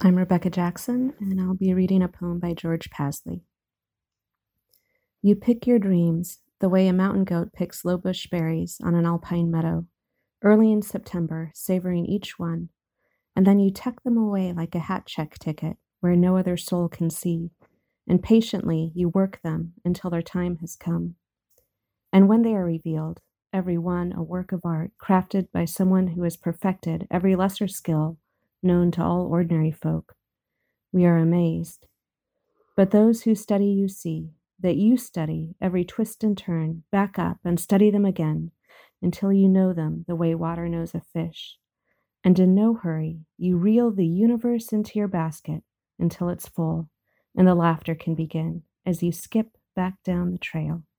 I'm Rebecca Jackson, and I'll be reading a poem by George Pasley. You pick your dreams the way a mountain goat picks low bush berries on an alpine meadow, early in September, savoring each one, and then you tuck them away like a hat check ticket where no other soul can see, and patiently you work them until their time has come. And when they are revealed, every one a work of art crafted by someone who has perfected every lesser skill known to all ordinary folk, we are amazed. But those who study you see that you study every twist and turn, back up and study them again until you know them the way water knows a fish. And in no hurry, you reel the universe into your basket until it's full, and the laughter can begin as you skip back down the trail.